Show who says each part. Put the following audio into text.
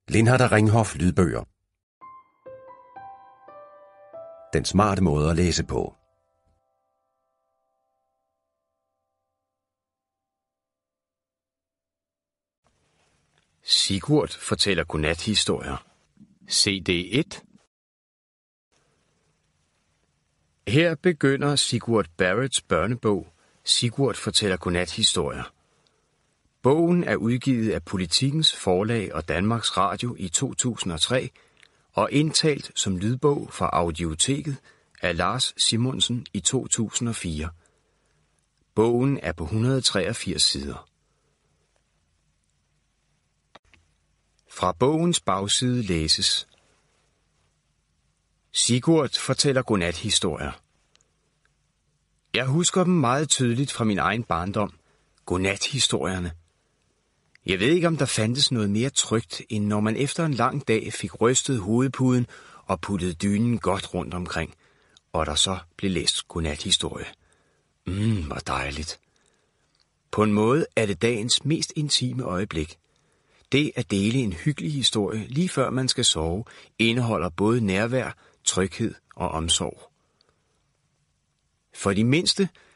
Speaker 1: Lindhardt og Ringhof lydbøger. Den smarte måde at læse på.
Speaker 2: Sigurd fortæller godnathistorier. CD1. Her begynder Sigurd Barretts børnebog, Sigurd fortæller godnathistorier. Bogen er udgivet af Politikens Forlag og Danmarks Radio i 2003 og indtalt som lydbog fra Audioteket af Lars Simonsen i 2004. Bogen er på 183 sider. Fra bogens bagside læses: Sigurd fortæller godnathistorier. Jeg husker dem meget tydeligt fra min egen barndom, godnathistorierne. Jeg ved ikke, om der fandtes noget mere trygt, end når man efter en lang dag fik rystet hovedpuden og puttet dynen godt rundt omkring, og der så blev læst godnathistorie. Hvor dejligt. På en måde er det dagens mest intime øjeblik. Det at dele en hyggelig historie lige før man skal sove, indeholder både nærvær, tryghed og omsorg. For de mindste